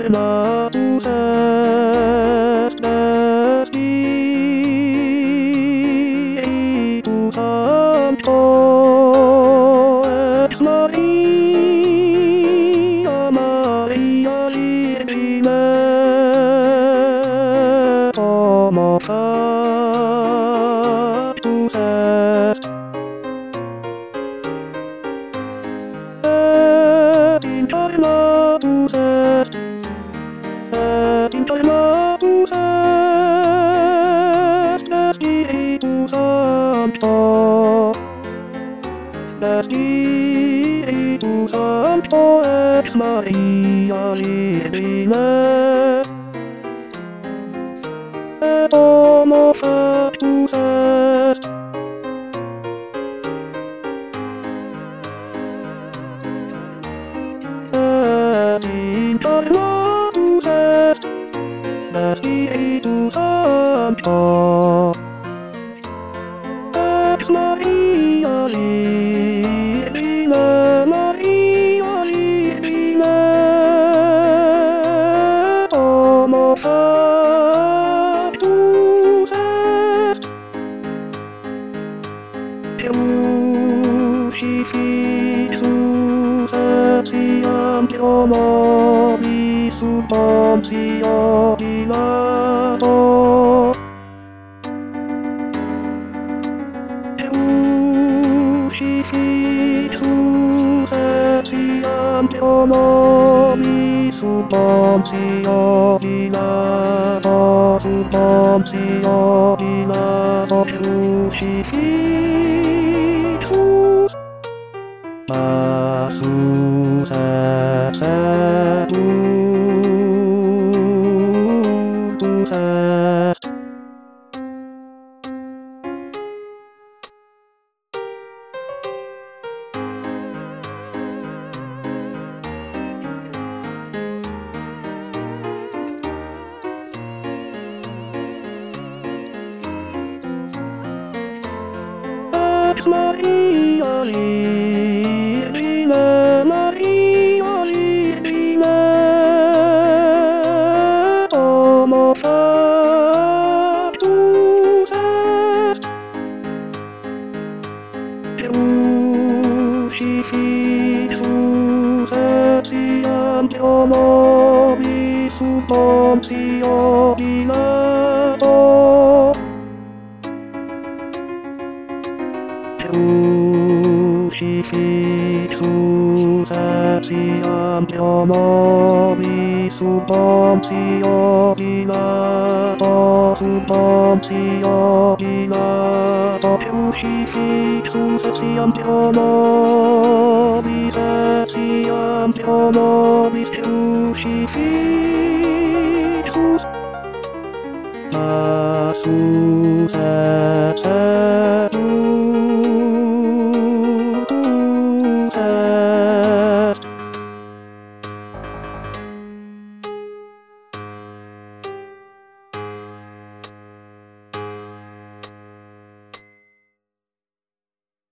Interna tu ses Espíritu Santo ex María, María Virgine, como factus est. Internatus est, internatus est, Espíritu Santo, Espíritu Santo ex María Virgine, et homo factus est. Internatus est, Espíritu Santo, ex María Virgine, María Virgine, homo factus est. Crucifixus etiam promobis sub Pontio Pilato. Crucifixus etiam promobis sub Pontio Pilato, sub Pontio Pilato. Crucifixus passus et sepultus est. Ex María Virgine, María Virgine, homo factus est. Crucifixus etiam promobis sub Pontio Pilato. Crucifixus etiam promobis sub Pontio Pilato, sub Pontio Pilato. Crucifixus etiam promobis, etiam promobis. Crucifixus passus et sepultus